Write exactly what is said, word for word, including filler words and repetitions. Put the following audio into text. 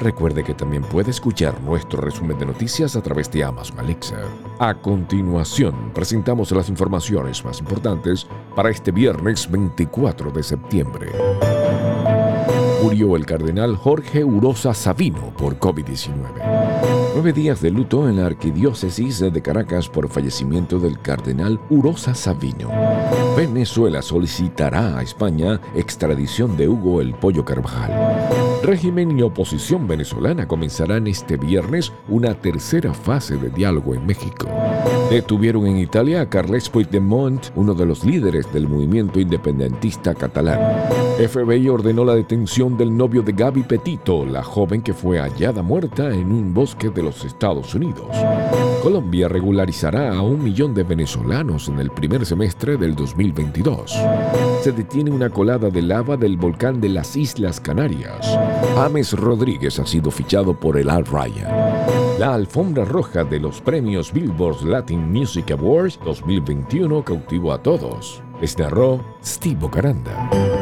Recuerde que también puede escuchar nuestro resumen de noticias a través de Amazon Alexa. A continuación, presentamos las informaciones más importantes para este viernes veinticuatro de septiembre. Murió el cardenal Jorge Urosa Savino por COVID diecinueve. Nueve días de luto en la arquidiócesis de Caracas por fallecimiento del cardenal Urosa Savino. Venezuela solicitará a España extradición de Hugo El Pollo Carvajal. Régimen y oposición venezolana comenzarán este viernes una tercera fase de diálogo en México. Detuvieron en Italia a Carles Puigdemont, uno de los líderes del movimiento independentista catalán. F B I ordenó la detención del novio de Gaby Petito, la joven que fue hallada muerta en un bosque de los Estados Unidos. Colombia regularizará a un millón de venezolanos en el primer semestre del dos mil veintidós. Se detiene una colada de lava del volcán de las Islas Canarias. James Rodríguez ha sido fichado por el Al Ryan. La alfombra roja de los premios Billboard Latin Music Awards dos mil veintiuno cautivó a todos. Les narró Steve Bocaranda.